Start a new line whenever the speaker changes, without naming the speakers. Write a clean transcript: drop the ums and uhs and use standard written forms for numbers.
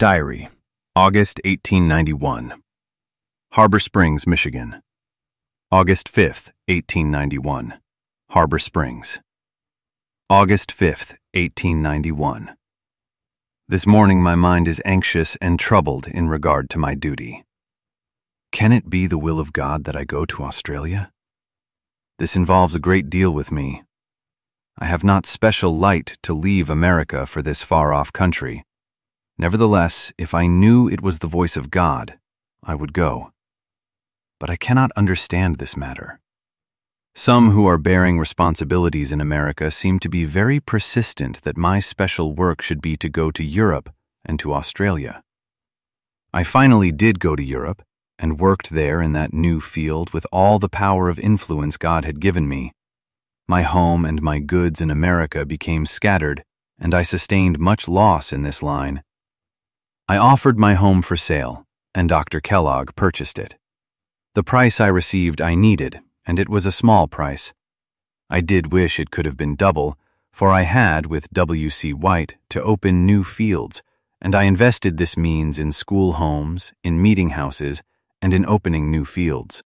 Diary, August 1891. Harbor Springs, Michigan. August 5th, 1891. Harbor Springs. August 5th, 1891. This morning my mind is anxious and troubled in regard to my duty. Can it be the will of God that I go to Australia? This involves a great deal with me. I have not special light to leave America for this far-off country. Nevertheless, if I knew it was the voice of God, I would go. But I cannot understand this matter. Some who are bearing responsibilities in America seem to be very persistent that my special work should be to go to Europe and to Australia. I finally did go to Europe and worked there in that new field with all the power of influence God had given me. My home and my goods in America became scattered, and I sustained much loss in this line. I offered my home for sale, and Dr. Kellogg purchased it. The price I received I needed, and it was a small price. I did wish it could have been double, for I had, with W.C. White, to open new fields, and I invested this means in school homes, in meeting houses, and in opening new fields.